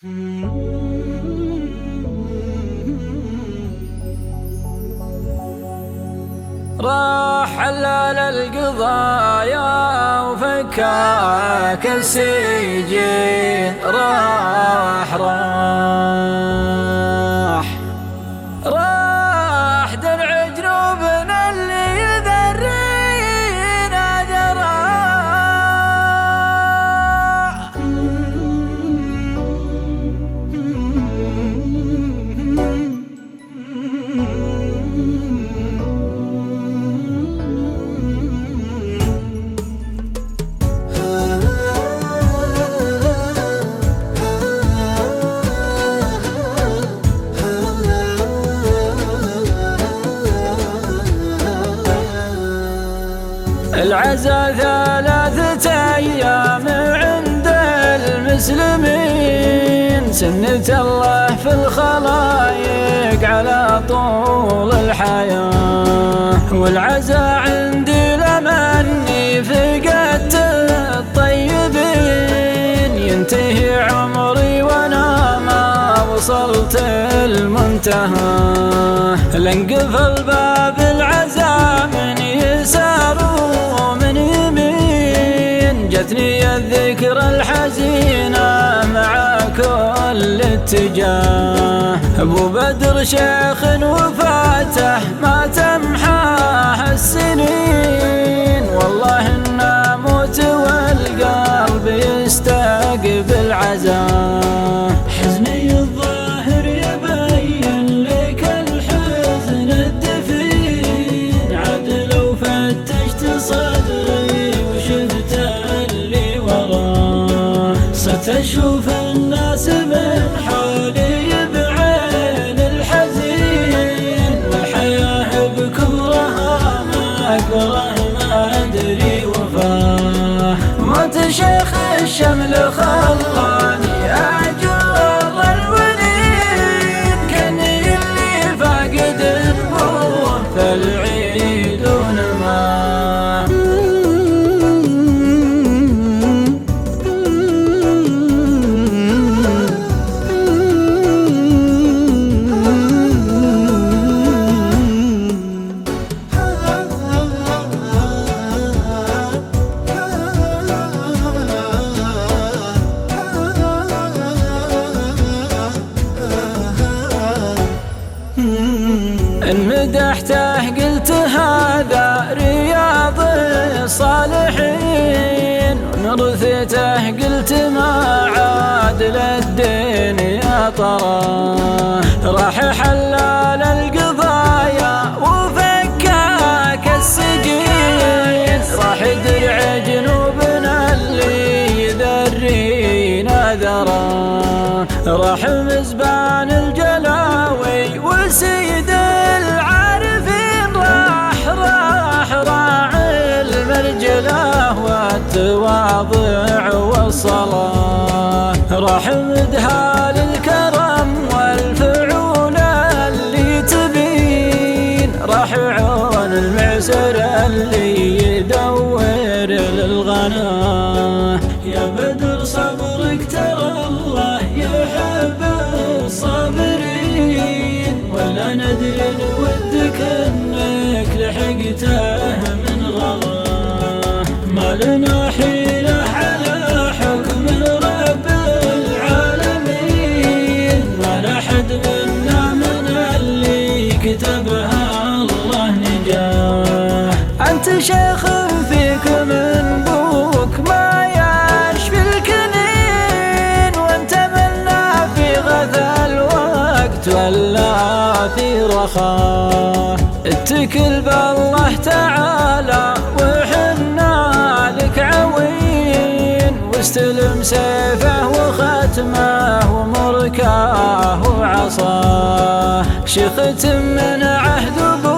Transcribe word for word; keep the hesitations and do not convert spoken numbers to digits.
راح حلال القضايا وفكاك السجين، راح راح راح درع جنوبنا اللي يذرينا ذراع. العزا ثلاثة أيام عند المسلمين، سنة الله في الخلايق على طول الحياة. والعزا عندي لمني فقدت الطيبين، ينتهي عمري وانا ما وصلت المنتهى. لانقفل باب العزا من يسار جتني الذكرى الحزينة مع كل اتجاه. ابو بدر شيخ وفاته ما تمحاه السنين، والله ان اموت والقلب يستقبل عزاه. حزني الظاهر يبين لك الحزن الدفين، عاد لو فتشت صدري تشوف الناس من حولي بعين الحزين، والحياة بكبرها ما أكره ما أدري وفاه. موت شيخ الشمل خلاني أجر الولين، كني اللي فاقد النور فالعيد ونماه. إن مدحته قلت هذا رياض الصالحين، ونرثته قلت ما عاد للدين يا طراه. راح حلال القضايا وفكاك السجين، راح درع جنوبنا اللي يذرينا ذراه. راح مزبان الجلاوي وسيد العارفين، راح راح راعي المرجله والتواضع والصلاه. راح مدهال الكرم والفعول اللي تبين، راح عون المعسر اللي يدور للغناه. يا بدر صبرك ترى الله يحب الصابرين، ولا ندري ودك انك لحقته من غلاه. ما لنا حيلة على حكم رب العالمين، ولا حد منا من اللي كتبها الله نجاه. انت شيخ فيك من بوك ما يشفي الكنين، وانت منا في غثى الوقت ولا في رخاه. اتكل بالله تعالى وحنا لك عوين، واستلم سيفه وختمه ومركاه وعصاه. شيخة من عهد